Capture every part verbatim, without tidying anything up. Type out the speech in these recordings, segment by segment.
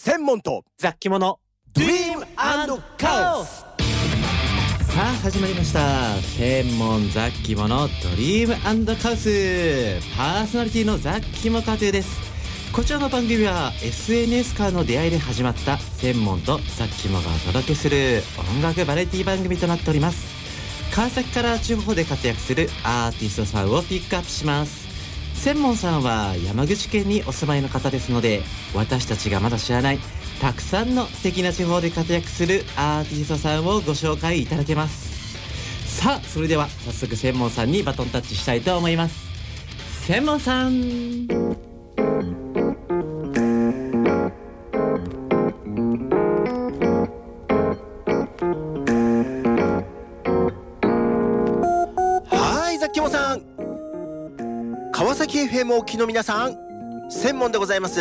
専門と雑記者ドリーム&カオス。 さあ始まりました。専門雑記者ドリーム&カオス、パーソナリティの雑記者カトゥーです。こちらの番組は エスエヌエス からの出会いで始まった専門と雑記者がお届けする音楽バラエティ番組となっております。川崎から地方で活躍するアーティストさんをピックアップします。専門さんは山口県にお住まいの方ですので、私たちがまだ知らないたくさんの素敵な地方で活躍するアーティストさんをご紹介いただけます。さあそれでは早速専門さんにバトンタッチしたいと思います。専門さん。 はい、ザッキモさん、川崎 エフエム をお聞きの皆さん、専門でございます。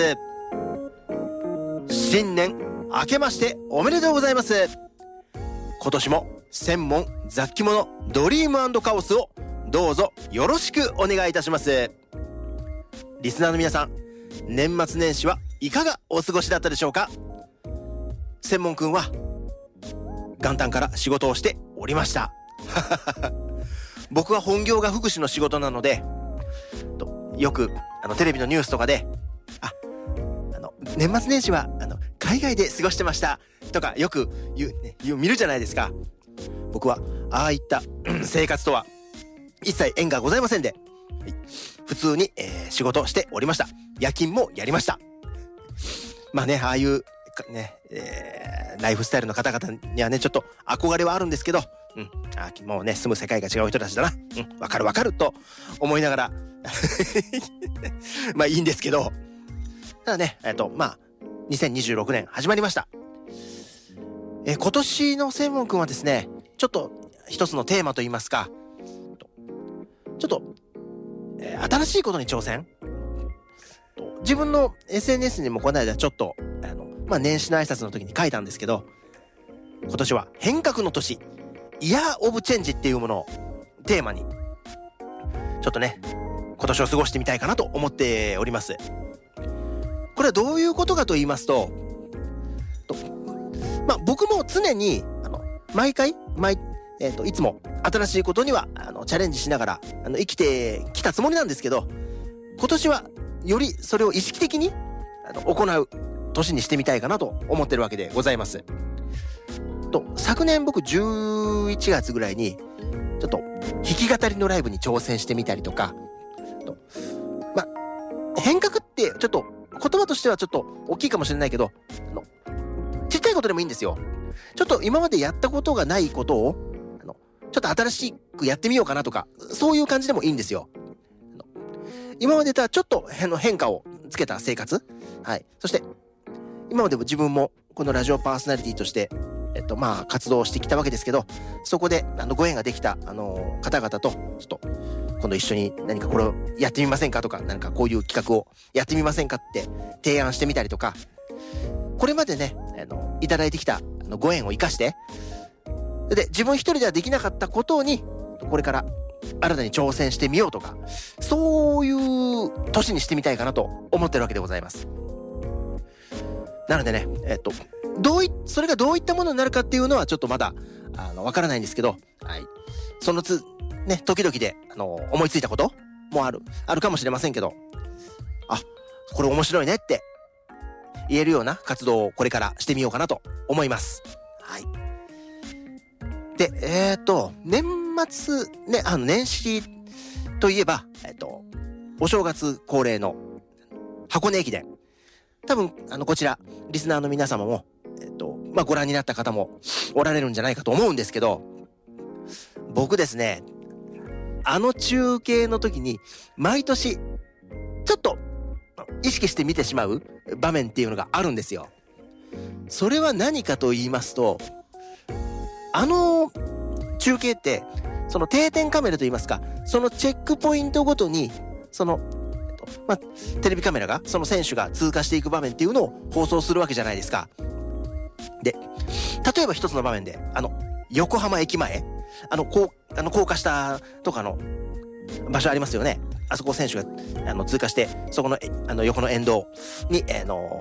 新年明けましておめでとうございます。今年も専門雑記者ドリーム&カオスをどうぞよろしくお願いいたします。リスナーの皆さん、年末年始はいかがお過ごしだったでしょうか。専門くんは元旦から仕事をしておりました僕は本業が福祉の仕事なので、よくあのテレビのニュースとかで、ああの年末年始はあの海外で過ごしてましたとかよく言う、ね、言う見るじゃないですか。僕はああいった生活とは一切縁がございませんで、はい、普通に、えー、仕事をしておりました。夜勤もやりました。まあね、ああいうね、えー、ライフスタイルの方々にはね、ちょっと憧れはあるんですけど、うん、あもうね、住む世界が違う人たちだな、うん、わかるわかると思いながらまあいいんですけど、ただね、えっとまあにせんにじゅうろくねん始まりました。え今年の専門くんはですね、ちょっと一つのテーマといいますか、ちょっと、えー、新しいことに挑戦。自分の エスエヌエス にもこの間ちょっとあの、まあ、年始の挨拶の時に書いたんですけど、今年は変革の年、イヤーオブチェンジっていうものをテーマにちょっとね、今年を過ごしてみたいかなと思っております。これはどういうことかと言いますと、とまあ僕も常にあの毎回毎、えー、といつも新しいことにはあのチャレンジしながらあの生きてきたつもりなんですけど、今年はよりそれを意識的にあの行う年にしてみたいかなと思ってるわけでございます。と昨年僕じゅういちがつぐらいにちょっと弾き語りのライブに挑戦してみたりとか、とまあ変革ってちょっと言葉としてはちょっと大きいかもしれないけど、あのちっちゃいことでもいいんですよ。ちょっと今までやったことがないことをあのちょっと新しくやってみようかなとか、そういう感じでもいいんですよ。あの今までとはちょっと変化をつけた生活、はい。そして今までも自分もこのラジオパーソナリティとしてえっとまあ活動してきたわけですけど、そこであのご縁ができたあの方々とちょっと今度一緒に何かこれをやってみませんかとか、何かこういう企画をやってみませんかって提案してみたりとか、これまでねあのいただいてきたあのご縁を生かして、で自分一人ではできなかったことにこれから新たに挑戦してみようとか、そういう年にしてみたいかなと思ってるわけでございます。なのでね、えっとどういそれがどういったものになるかっていうのはちょっとまだあのわからないんですけど、はい、そのつね時々であの思いついたこともあるあるかもしれませんけど、あこれ面白いねって言えるような活動をこれからしてみようかなと思います。はい。で、えっと年末ね、あの年始といえば、えっとお正月恒例の箱根駅伝。多分あのこちらリスナーの皆様もえっとまあご覧になった方もおられるんじゃないかと思うんですけど、僕ですね、あの中継の時に毎年ちょっと意識して見てしまう場面っていうのがあるんですよ。それは何かと言いますと、あの中継ってその定点カメラと言いますか、そのチェックポイントごとにその、まあ、テレビカメラがその選手が通過していく場面っていうのを放送するわけじゃないですか。で、例えば一つの場面であの横浜駅前、あのこうあの高架下とかの場所ありますよね。あそこを選手があの通過して、そこのあの横の沿道に、あの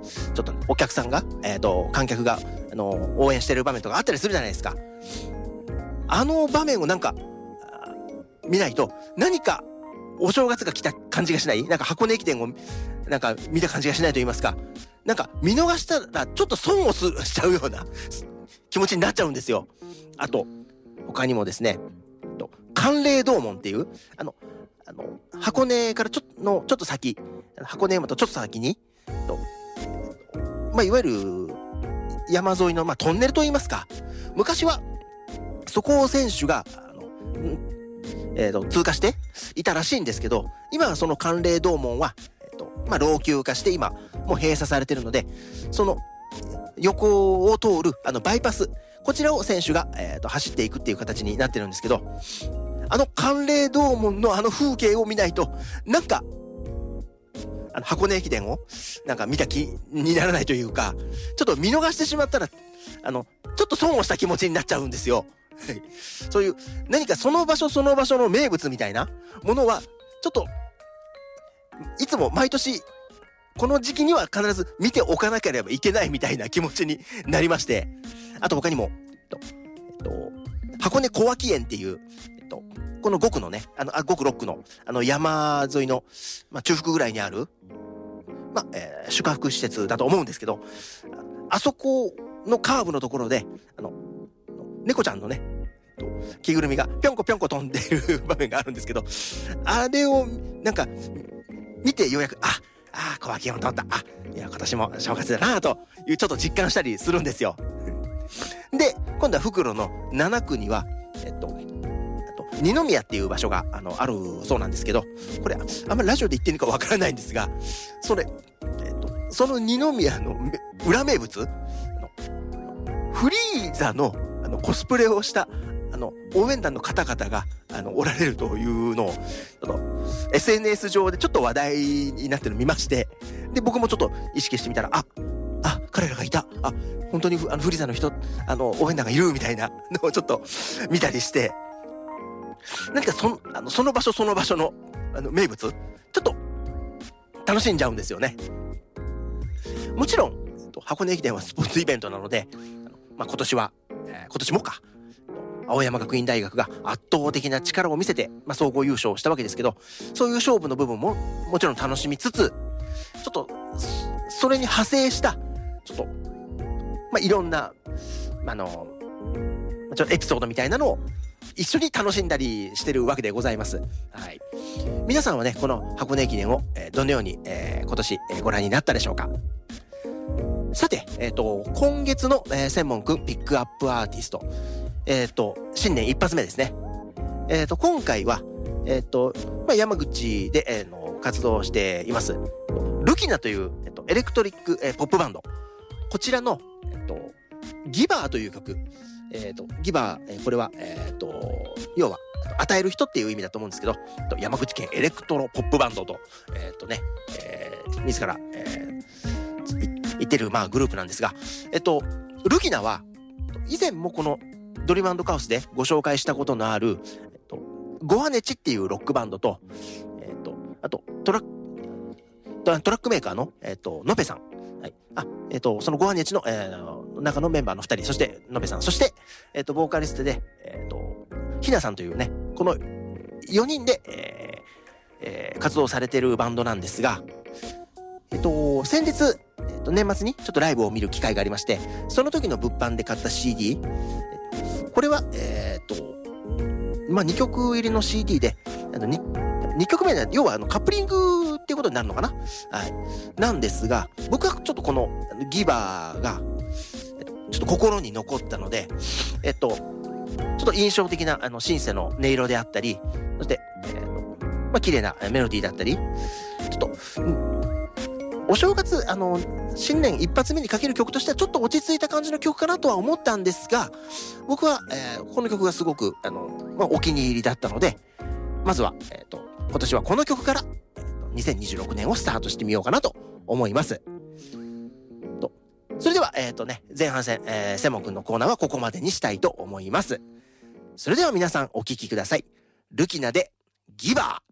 ちょっとお客さんが、えっと、観客が、あの、応援してる場面とかあったりするじゃないですか。あの場面をなんか、見ないと、何かお正月が来た感じがしない？なんか箱根駅伝を、なんか見た感じがしないと言いますか。なんか見逃したらちょっと損をすしちゃうような気持ちになっちゃうんですよ。あと、他にもですね、寒冷洞門っていう、あの、あの、箱根からちょっとの、ちょっと先、箱根山とちょっと先に、とまあ、いわゆる山沿いの、まあ、トンネルと言いますか。昔は、そこを選手が、あの、えーと、通過していたらしいんですけど、今はその寒冷洞門は、えーと、まあ、老朽化して今、もう閉鎖されてるので、その、横を通る、あの、バイパス、こちらを選手が、えーと、走っていくっていう形になってるんですけど、あの寒冷洞門のあの風景を見ないと、なんか、あの箱根駅伝を、なんか見た気にならないというか、ちょっと見逃してしまったら、あの、ちょっと損をした気持ちになっちゃうんですよ。そういう、何かその場所その場所の名物みたいなものは、ちょっと、いつも毎年、この時期には必ず見ておかなければいけないみたいな気持ちになりまして、あと他にも、えっと、えっと、箱根小涌園っていう、えっと、このごくのね、あの、あ、ごくろっくの、あの山沿いの、まあ、中腹ぐらいにある、まあ、えー、宿泊施設だと思うんですけど、あそこのカーブのところで、あの、猫ちゃんのね、着ぐるみがぴょんこぴょんこ飛んでる場面があるんですけど、あれを、なんか、見てようやく、あ、ああ、小涌園を通った。あ、いや、今年も正月だなという、ちょっと実感したりするんですよ。で、今度は袋のななくには、えっと、あと、二宮っていう場所が、あの、あるそうなんですけど、これ、あんまりラジオで言ってるのかわからないんですが、それ、えっと、その二宮の裏名物、あのフリーザの、あの、コスプレをした、あの、応援団の方々が、あの、おられるというのを、あの、エスエヌエス 上でちょっと話題になってるのを見まして、で、僕もちょっと意識してみたら、あ、あ、彼らがいた。あ、本当にあのフリーザの人、あの、応援団がいるみたいなのをちょっと見たりして、何かそ、あの、その場所その場所の、あの、名物、ちょっと楽しんじゃうんですよね。もちろん、箱根駅伝はスポーツイベントなので、まあ、今年は、えー、今年もか、青山学院大学が圧倒的な力を見せて、まあ、総合優勝したわけですけど、そういう勝負の部分ももちろん楽しみつつ、ちょっと、それに派生した、ちょっと、まあ、いろんな、あの、ちょっとエピソードみたいなのを一緒に楽しんだりしてるわけでございます。はい。皆さんはね、この箱根駅伝を、えー、どのように、えー、今年、えー、ご覧になったでしょうか。さて、えっと、今月の、えー、専門くんピックアップアーティスト、えっと、新年一発目ですね。えっと、今回は、えっと、まあ、山口で、えー、の活動しています。ルキナという、えっと、エレクトリック、えー、ポップバンド。こちらの、えっと、ギバーという曲。えっと、ギバー、えー、これは、えっと、要は、与える人っていう意味だと思うんですけど、山口県エレクトロポップバンドと、えっとね、えー、自ら、えー、言ってる、まあ、グループなんですが、えっと、ルキナは、以前もこの、ドリーム&カオスでご紹介したことのある、えっと、ゴアネチっていうロックバンドと、えっと、あと、トラック、トラックメーカーの、えっと、ノペさん。はい。あ、えっと、そのゴアネチの、えー、中のメンバーの二人、そして、ノペさん、そして、えっと、ボーカリストで、えっと、ひなさんというね、このよにんで、えーえー、活動されているバンドなんですが、えっと、先日、えっと、年末にちょっとライブを見る機会がありまして、その時の物販で買った シーディー、これは、えー、っと、まあ、にきょく入りの シーディー で、あの 2, にきょくめで、要はあのカップリングっていうことになるのかな、はい。なんですが、僕はちょっとこのギバーが、えっと、ちょっと心に残ったので、えっと、ちょっと印象的なあのシンセの音色であったり、そして、えーとまあ、綺麗なメロディーだったり、ちょっと、お正月、あの、新年一発目にかける曲としてはちょっと落ち着いた感じの曲かなとは思ったんですが、僕は、えー、この曲がすごく、あの、まあ、お気に入りだったので、まずは、えっと、今年はこの曲から、えーと、にせんにじゅうろくねんをスタートしてみようかなと思います。とそれでは、えっとね、前半戦、えー、セモ君のコーナーはここまでにしたいと思います。それでは皆さんお聴きください。ルキナでギバー。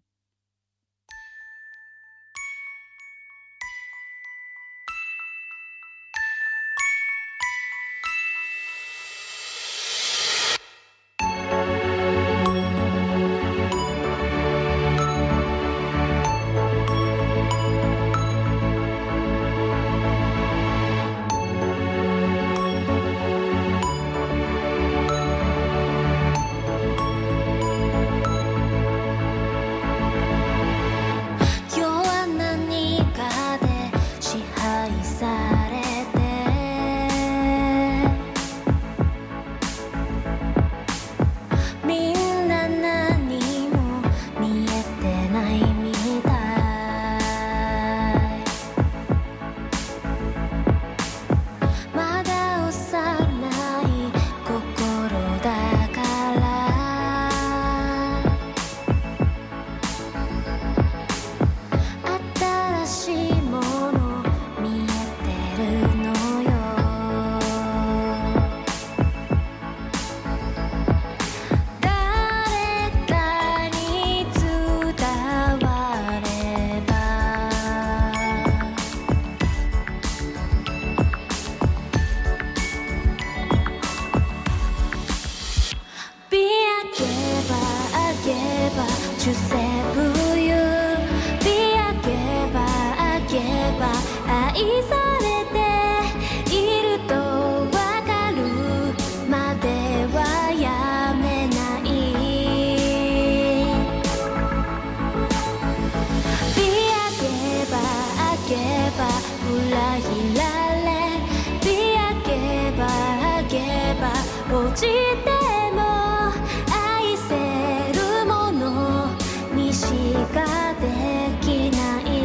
ちても愛せるものにしかできない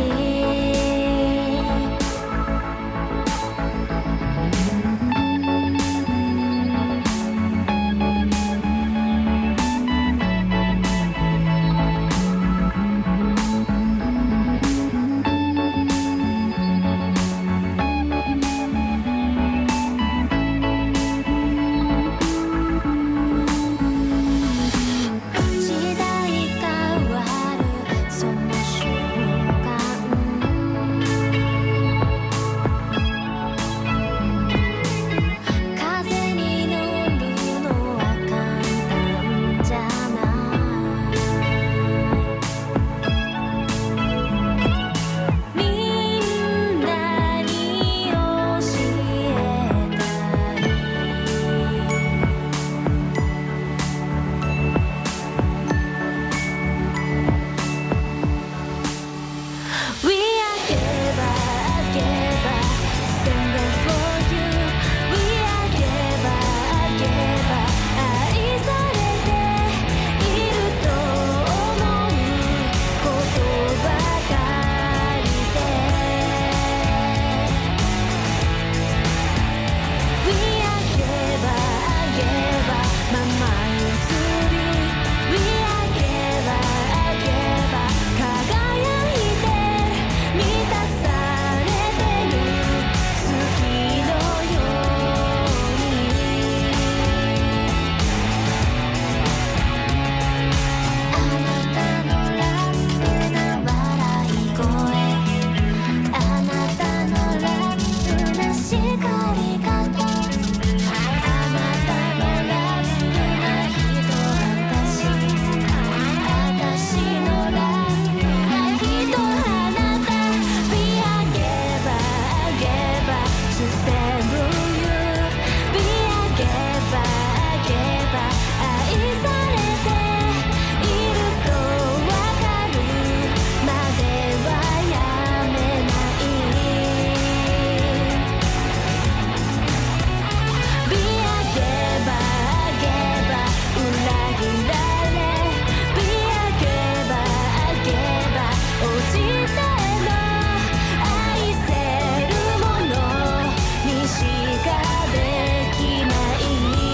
時代変わるその瞬間風に乗るのは簡単じゃないみんなに教えたいWe are Geva, Geva, singing for you. We are Geva, Geva, 愛されていると思うことばかりで We are Geva, Geva, ままゆずり We are Geva, Geva, 輝いて満たされてる月のようにあなたのラップな笑い声あなたのラップな叱り方あなたのラップな人私私のラップな人あなた We are Geva, Geva, to save you We are Geva, Geva 愛されているとわかるまではやめない We are Geva, Geva 裏切られ We are Geva, Geva 落ちても愛せるものにしかできない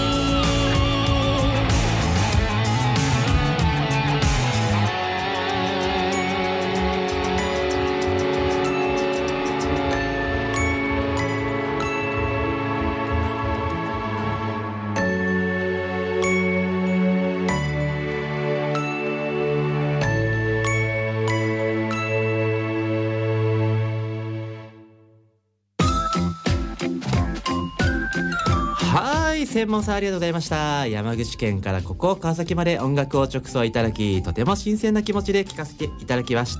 はい、専門さんありがとうございました。山口県からここ川崎まで音楽を直送いただき、とても新鮮な気持ちで聴かせていただきました。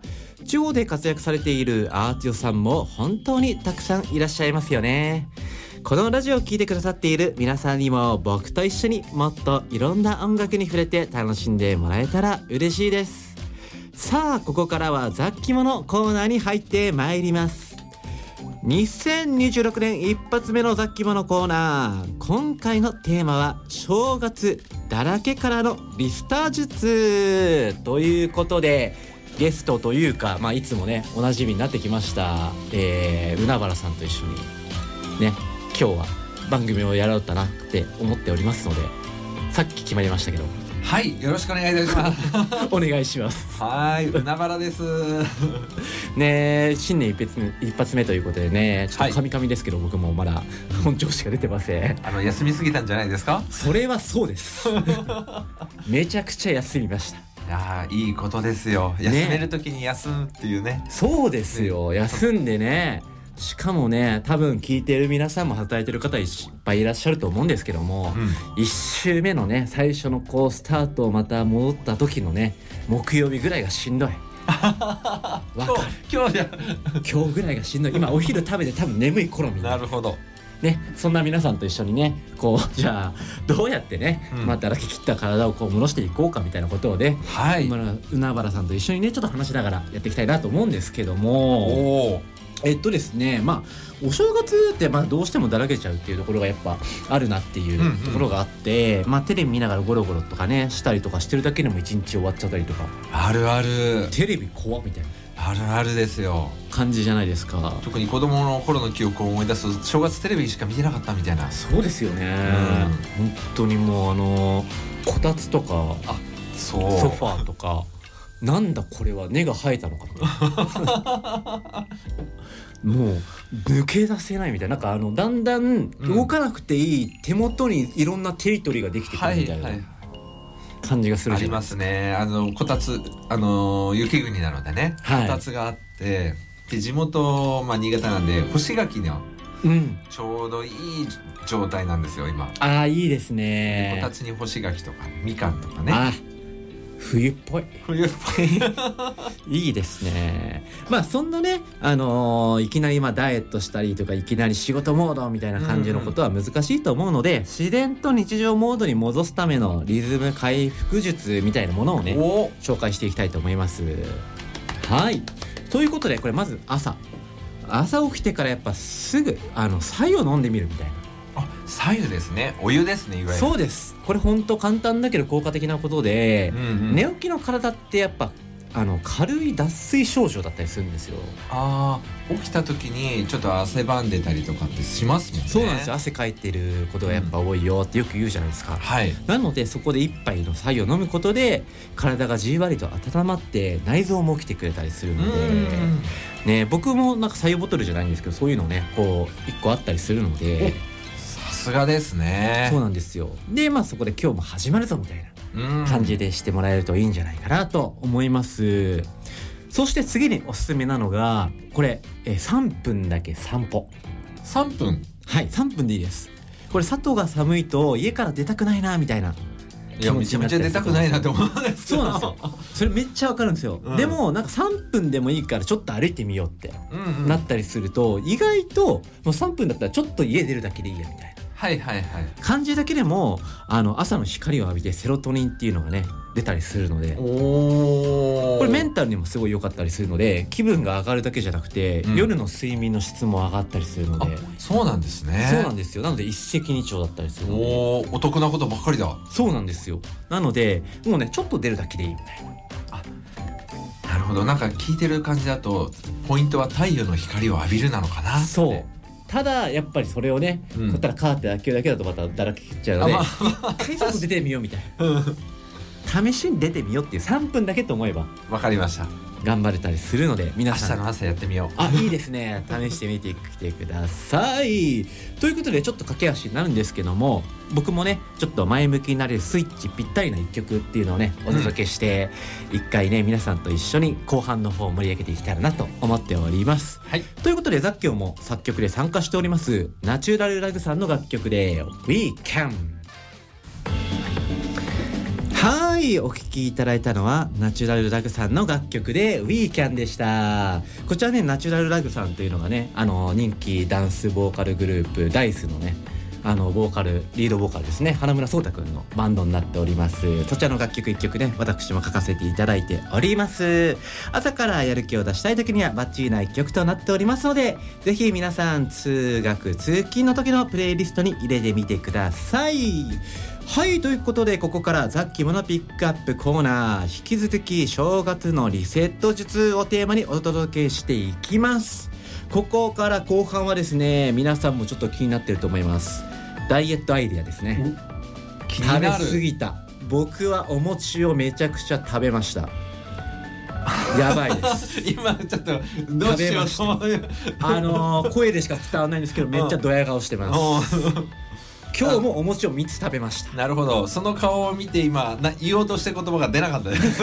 地方で活躍されているアーティストさんも本当にたくさんいらっしゃいますよね。このラジオを聴いてくださっている皆さんにも僕と一緒にもっといろんな音楽に触れて楽しんでもらえたら嬉しいです。さあ、ここからは雑記物コーナーに入ってまいります。にせんにじゅうろくねん一発目の雑記物コーナー。今回のテーマは正月だらけからのリスター術ということで、ゲストというか、まあ、いつもねおなじみになってきました、えー、海原さんと一緒にね今日は番組をやろうかなって思っておりますので、さっき決まりましたけど、 はい、よろしくお願いいたしますお願いします。 はい、海原ですね、新年一発目、一発目ということでね、ちょっとカミカミですけど、はい、僕もまだ本調子が出てません。 あの休みすぎたんじゃないですか？ それはそうですめちゃくちゃ休みました。 いやいいことですよ、休める時に休むっていうね。 そうですよ、ね、休んでね、しかもね、多分聞いている皆さんも働いてる方いっぱいいらっしゃると思うんですけども、うん、いち週目のね最初のこうスタートをまた戻った時のね木曜日ぐらいがしんどいわかる。 今日じゃ今日ぐらいがしんどい。今お昼食べて多分眠い頃みんな。 なるほどね、そんな皆さんと一緒にね、こうじゃあどうやってね、うん、まあだらけ切った体をこう戻していこうかみたいなことをね、はい、海原さんと一緒にねちょっと話しながらやっていきたいなと思うんですけども、 えっとですねまあお正月ってまあどうしてもだらけちゃうっていうところがやっぱあるなっていうところがあって、うんうん、まあテレビ見ながらゴロゴロとかねしたりとかしてるだけでも一日終わっちゃったりとか。 あるある。 テレビ怖っみたいなあるあるですよ感じじゃないですか。 特に子供の頃の記憶を思い出すと正月テレビしか見てなかったみたいな。 そうですよね、うん、本当にもうあのこたつとかあそうソファーとかなんだこれは根が生えたのかってもう抜け出せないみたいな、なんかあのだんだん動かなくていい手元にいろんなテリトリーができてくるみたいな感じがするじゃないですか。 ありますね。あのこたつあの雪国なのでね、 はい、 こたつがあってで地元、まあ、新潟なんで干し柿のちょうどいい状態なんですよ今。 ああいいですね。 こたつに干し柿とかみかんとかね。 あ冬っぽい冬っぽいいいですね。まあそんなね、あのー、いきなりまあダイエットしたりとかいきなり仕事モードみたいな感じのことは難しいと思うので、うんうん、自然と日常モードに戻すためのリズム回復術みたいなものをね紹介していきたいと思います。はい、ということでこれまず朝朝起きてからやっぱすぐあの白湯を飲んでみるみたいな。 あ、白湯ですね。お湯ですねいわゆる。 そうです。これ本当簡単だけど効果的なことで、うんうん、寝起きの体ってやっぱあの軽い脱水症状だったりするんですよ。 ああ、起きた時にちょっと汗ばんでたりとかってしますもんね。 そうなんですよ。汗かいてることがやっぱ多いよってよく言うじゃないですか、うん、 はい。なのでそこで一杯の白湯を飲むことで体がじんわりと温まって内臓も起きてくれたりするので、ね、僕もなんか白湯ボトルじゃないんですけどそういうのねこういっこあったりするので。 さすがですね。 そうなんですよ。でまあそこで今日も始まるぞみたいな感じでしてもらえるといいんじゃないかなと思います。そして次におすすめなのがこれえさんぷんだけ散歩。 さんぷん？ はい、さんぷんでいいです。これ外が寒いと家から出たくないなみたいな。 いやめちゃめちゃ出たくないなと思うんですけど。 そうなんですよ。それめっちゃわかるんですよ、うん、でもなんかさんぷんでもいいからちょっと歩いてみようってなったりすると、うんうん、意外ともうさんぷんだったらちょっと家出るだけでいいやみたいなはいはいはい感じだけでもあの朝の光を浴びてセロトニンっていうのがね出たりするので、 おこれメンタルにもすごい良かったりするので気分が上がるだけじゃなくて、うん、夜の睡眠の質も上がったりするので。 あ、そうなんですね。 そうなんですよ。なので一石二鳥だったりするので。 おー、お得なことばっかりだ。 そうなんですよ。なのでもうねちょっと出るだけでいいみたいな。 あ、なるほど。なんか聞いてる感じだとポイントは太陽の光を浴びるなのかなって。 そう。ただやっぱりそれをね、うん、こったらカーテン開けるだけだとまただらけちゃうので、まあ、一回外出てみようみたいな試しに出てみようっていうさんぷんだけと思えばわかりました。 頑張れたりするので皆さん明日の朝やってみよう。 あ、いいですね。試してみてきてください。ということでちょっと駆け足になるんですけども僕もねちょっと前向きになれるスイッチぴったりないっきょくっていうのをねお届けして一、うん、回ね皆さんと一緒に後半の方を盛り上げていきたいなと思っております、はい、ということでザッキョも作曲で参加しておりますナチュラルラグさんの楽曲で We Can。はい、お聴きいただいたのはナチュラルラグさんの楽曲で We Can でした。こちらねナチュラルラグさんというのがねあの人気ダンスボーカルグループダイスのねあのボーカルリードボーカルですね花村蒼太くんのバンドになっております。そちらの楽曲いっきょくね私も書かせていただいております。朝からやる気を出したい時にはバッチリないっきょくとなっておりますのでぜひ皆さん通学通勤の時のプレイリストに入れてみてください。はい、ということでここからザッキモのピックアップコーナー引き続き正月のリセット術をテーマにお届けしていきます。ここから後半はですね皆さんもちょっと気になってると思いますダイエットアイデアですね。 気になる。 食べ過ぎた。僕はお餅をめちゃくちゃ食べましたやばいです今ちょっとどうしようと思うあのー、声でしか伝わらないんですけどめっちゃドヤ顔してます今日もお餅をみっつ食べました。 なるほど。その顔を見て今な言おうとして言葉が出なかったです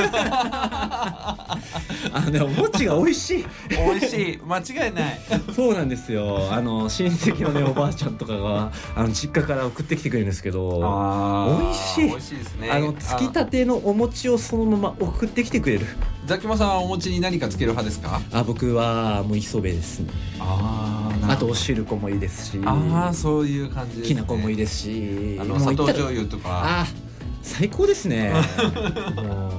あのねお餅が美味しい美味しい間違いないそうなんですよ。あの親戚のねおばあちゃんとかがあの実家から送ってきてくれるんですけどあ美味しい美味しいですね。 あのつきたてのお餅をそのまま送ってきてくれる。 ザキモさんはお餅に何かつける派ですか？ あ僕はもう磯辺ですね。 ああとおしるこもいいですしあそういう感じですね。 きなこもいいですしあの砂糖醤油とかあ最高ですねもう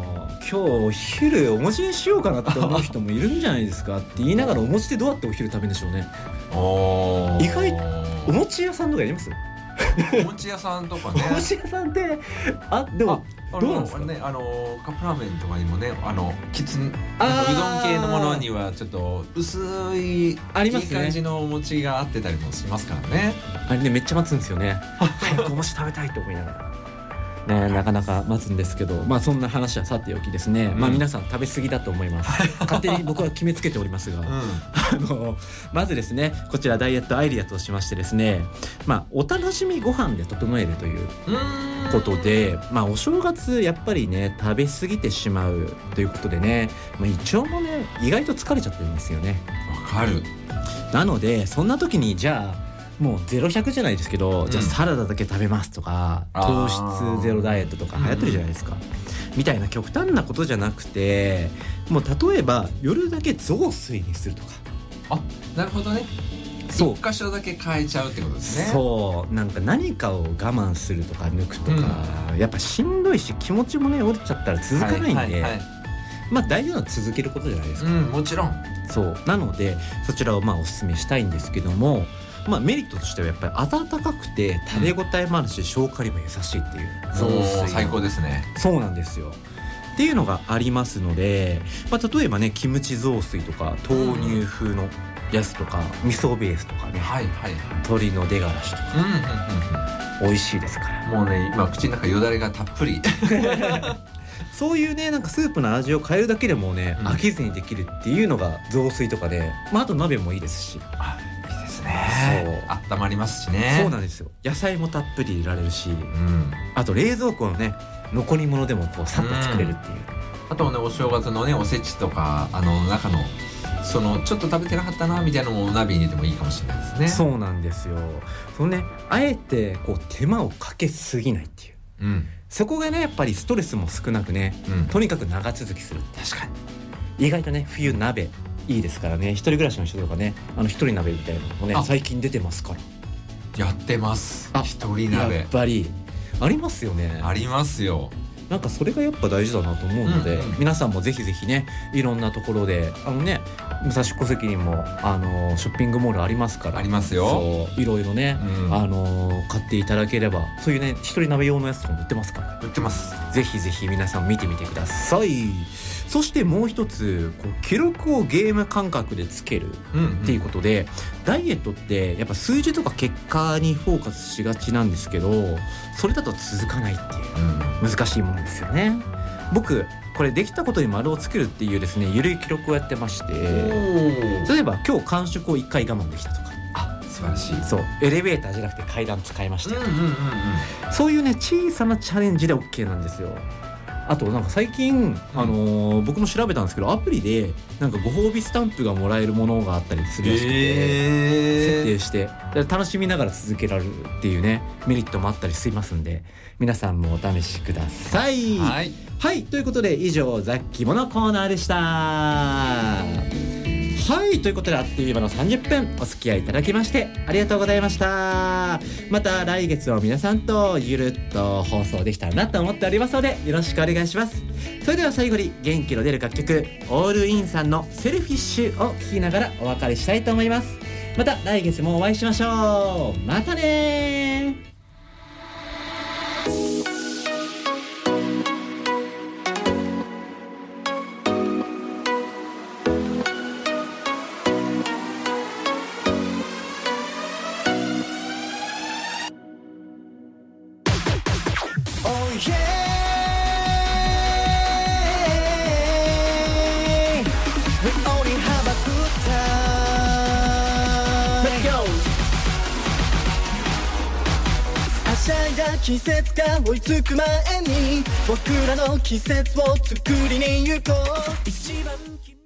今日お昼お餅にしようかなって思う人もいるんじゃないですかって言いながら、お餅ってどうやってお昼食べるんでしょうね。 お意外お餅屋さんとかやります？ お餅屋さんとかねお餅屋さんってあでもあどうなんですかね、あのカップラーメンとかにもね、あのきつんあーうどん系のものにはちょっと薄いありますねいい感じのお餅が合ってたりもしますからね。 あれねめっちゃ待つんですよね。早くお餅食べたいと思いながら。ね、なかなか待つんですけど、まあそんな話はさておきですね、うん、まあ皆さん食べ過ぎだと思います勝手に僕は決めつけておりますが、うん、あのまずですねこちらダイエットアイディアとしましてですね、まあお楽しみご飯で整えるということで、まあお正月やっぱりね食べ過ぎてしまうということでね、まあ、胃腸もね意外と疲れちゃってるんですよね。 わかる。 なのでそんな時にじゃあもうゼロひゃくじゃないですけど、うん、じゃあサラダだけ食べますとか糖質ゼロダイエットとか流行ってるじゃないですか、うん、みたいな極端なことじゃなくて、もう例えば夜だけ雑炊にするとか。 あ、なるほどね。 そう一箇所だけ変えちゃうってことですね。 そうなんか何かを我慢するとか抜くとか、うん、やっぱしんどいし気持ちもね折れちゃったら続かないんで、はいはいはい、まあ大事なのは続けることじゃないですか、 うん、もちろん。 そうなのでそちらをまあお勧めしたいんですけども、まあ、メリットとしてはやっぱり温かくて食べ応えもあるし、うん、消化にも優しいっていう雑炊最高ですね。 そうなんですよっていうのがありますので、まあ、例えばねキムチ雑炊とか豆乳風のやつとか、うん、味噌ベースとかね、 はいはいはい、 鶏の出がらしとか、うんうんうんうん、美味しいですから。 もうね今口の中よだれがたっぷりそういうねなんかスープの味を変えるだけでもね、うん、飽きずにできるっていうのが雑炊とかで、まあ、あと鍋もいいですし。 あね、そう温まりますしね。 そうなんですよ。野菜もたっぷり入れられるし、うん、あと冷蔵庫のね残り物でもこうさっと作れるっていう、うん、 あとねお正月のねおせちとかあの中のそのちょっと食べてなかったなみたいなのも鍋に入れてもいいかもしれないですね。 そうなんですよ。そのねあえてこう手間をかけすぎないっていう、うん、そこがねやっぱりストレスも少なくね、うん、とにかく長続きする。確かに意外とね冬鍋いいですからね。一人暮らしの人とかねあの一人鍋みたいなのもね最近出てますから。 やってます。一人鍋やっぱりありますよね。 ありますよ。 なんかそれがやっぱ大事だなと思うので、うんうん、皆さんもぜひぜひねいろんなところであのね武蔵小関にもあのショッピングモールありますから。 ありますよ。 そういろいろね、うん、あの買っていただければそういうね一人鍋用のやつとかも売ってますから。 売ってます。 ぜひぜひ皆さん見てみてください。そしてもう一つこう記録をゲーム感覚でつけるっていうことで、うんうん、ダイエットってやっぱ数字とか結果にフォーカスしがちなんですけどそれだと続かないっていう難しいものですよね、うん、僕これできたことに丸をつけるっていうですねゆるい記録をやってまして、例えば今日間食をいっかい我慢できたとか、 あ素晴らしい。 そうエレベーターじゃなくて階段使いましたよとか、 うんうんうんうん、 そういうね小さなチャレンジで OK なんですよ。あとなんか最近、あのー、僕も調べたんですけどアプリでなんかご褒美スタンプがもらえるものがあったりするらしくて、設定して楽しみながら続けられるっていうねメリットもあったりしますんで皆さんもお試しください。はい、はい、ということで以上ザッキモのコーナーでした。はいということであっという間のさんじゅっぷんお付き合いいただきましてありがとうございました。また来月は皆さんとゆるっと放送できたらなと思っておりますのでよろしくお願いします。それでは最後に元気の出る楽曲オールインさんのセルフィッシュを聴きながらお別れしたいと思います。また来月もお会いしましょう。またねー。 季節が追いつく前に僕らの季節を作りに行こう。一番